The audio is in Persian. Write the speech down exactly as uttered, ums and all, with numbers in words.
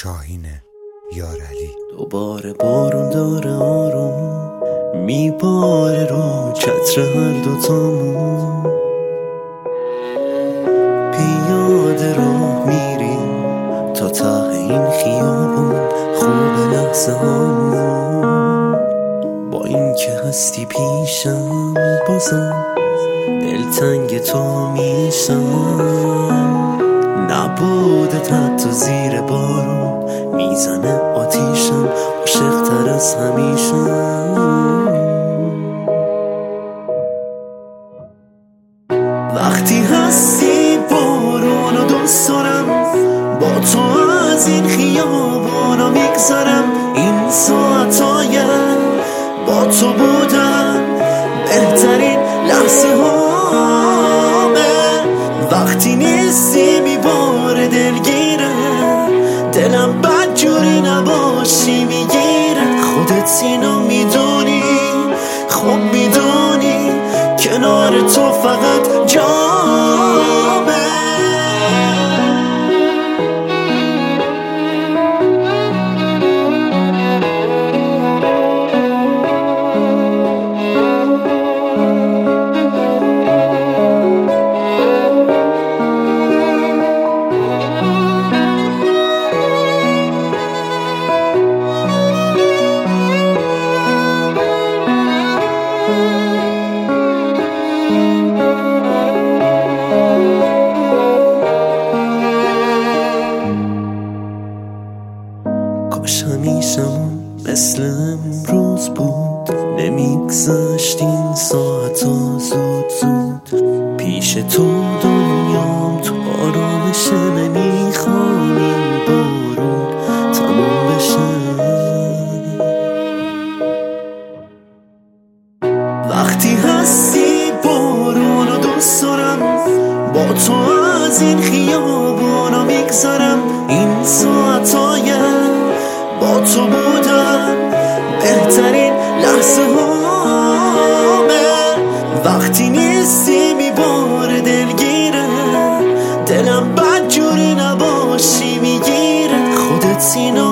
شاهین یارعلی. دوباره بارون داره آروم میباره رو چتر هر دوتامون، پیاده راه میریم تا ته این خیابون، خوب لحظه هامون. با این که هستی پیشم بازم دلتنگ تو میشم، نبودت حتی زیر بارون میزنه آتیشم، عاشق‌تر از همیشه. وقتی هستی بارون و دوست دارم، با تو از این خیابانا میگذرم، این ساعتایم با تو بودم بهترین لحظه هامه. وقتی نیستی میباره دلگیره، دلم بدجوری نباشی میگیره. خودت اینو میدونی، خب میدونی کنار تو فقط جامه. کاش همیشمون مثل امروز بود، نمیگذشت این ساعت ها زود زود. پیش تو دنیام تو آرامشه، نمیخوام این بارون تموم بشه. وقتی هستی بارون و دوست دارم، با تو از این خیابانا میگذرم، این ساعتایم با تو بودم بهترین لحظه هامه. وقتی نیستی میباره دلگیره، دلم بدجوری نباشی میگیره. خودت اینو